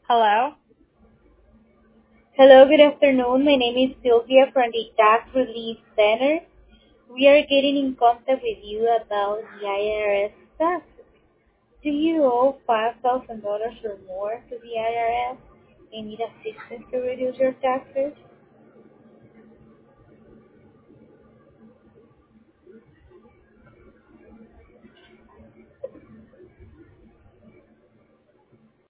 Hello. Hello, good afternoon. My name is Sylvia from the Tax Relief Center. We are getting in contact with you about the IRS taxes. Do you owe $5,000 or more to the IRS and need assistance to reduce your taxes?